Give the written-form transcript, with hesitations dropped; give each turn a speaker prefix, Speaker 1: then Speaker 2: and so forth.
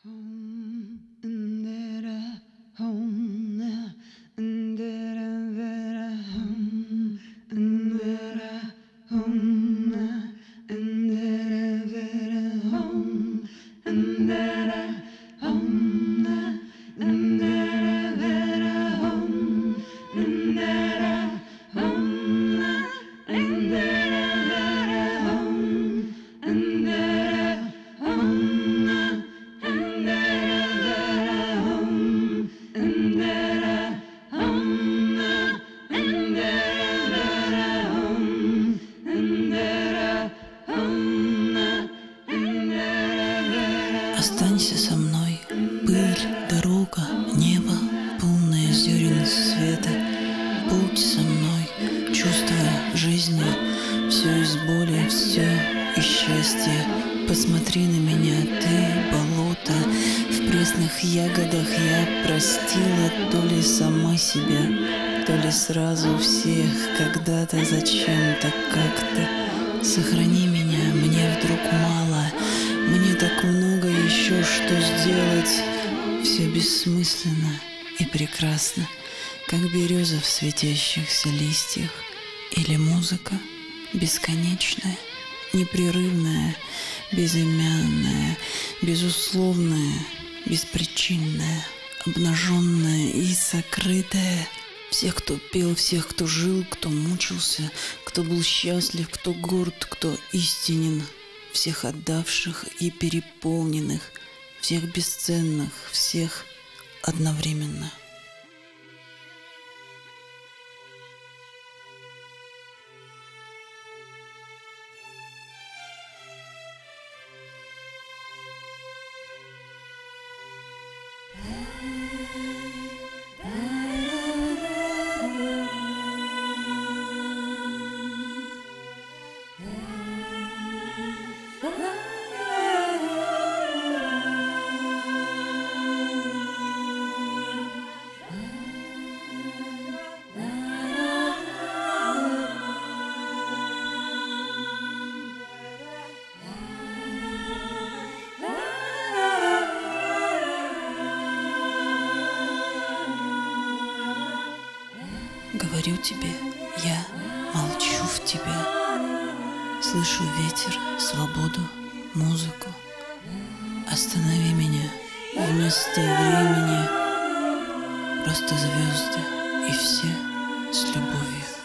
Speaker 1: Останься со мной, пыль, дорога, небо, полное зерен света. Будь со мной, чувствуя жизни, все из боли, все из счастья. Посмотри на меня, ты болото, в пресных ягодах я простила то ли сама себя, то ли сразу всех, когда-то, зачем-то, как-то. Сохрани меня, мне вдруг мало, мне так много еще что сделать. Все бессмысленно и прекрасно, как береза в светящихся листьях, или музыка бесконечная, непрерывная, безымянная, безусловная, беспричинная, обнаженная и сокрытая. Всех, кто пел, всех, кто жил, кто мучился, кто был счастлив, кто горд, кто истинен, всех отдавших и переполненных, всех бесценных, всех одновременно. Говорю тебе, я молчу в тебя, слышу ветер, свободу, музыку. Останови меня вместо времени, просто звезды и все с любовью.